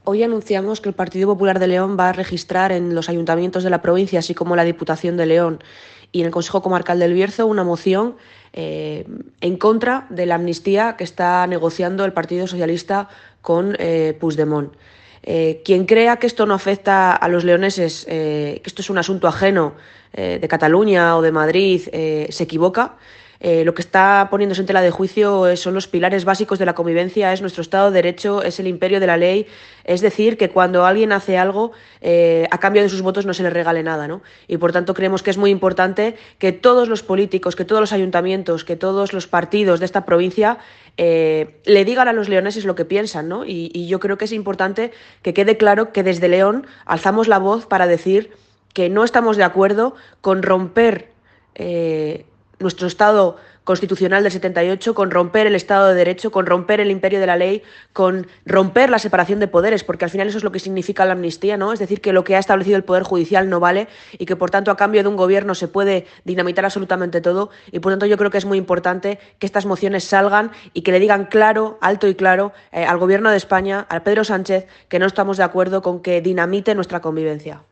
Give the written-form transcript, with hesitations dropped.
Hoy anunciamos que el Partido Popular de León va a registrar en los ayuntamientos de la provincia, así como la Diputación de León y en el Consejo Comarcal del Bierzo, una moción en contra de la amnistía que está negociando el Partido Socialista con Puigdemont. Quien crea que esto no afecta a los leoneses, que esto es un asunto ajeno de Cataluña o de Madrid, se equivoca. Lo que está poniéndose en tela de juicio son los pilares básicos de la convivencia, es nuestro Estado de Derecho, es el imperio de la ley. Es decir, que cuando alguien hace algo, a cambio de sus votos no se le regale nada, ¿no? Y por tanto creemos que es muy importante que todos los políticos, que todos los ayuntamientos, que todos los partidos de esta provincia le digan a los leoneses lo que piensan, ¿no? Y yo creo que es importante que quede claro que desde León alzamos la voz para decir que no estamos de acuerdo con romper nuestro Estado constitucional del 78, con romper el Estado de Derecho, con romper el imperio de la ley, con romper la separación de poderes, porque al final eso es lo que significa la amnistía, ¿no? Es decir, que lo que ha establecido el Poder Judicial no vale y que, por tanto, a cambio de un gobierno se puede dinamitar absolutamente todo. Y, por tanto, yo creo que es muy importante que estas mociones salgan y que le digan claro, alto y claro, al Gobierno de España, a Pedro Sánchez, que no estamos de acuerdo con que dinamite nuestra convivencia.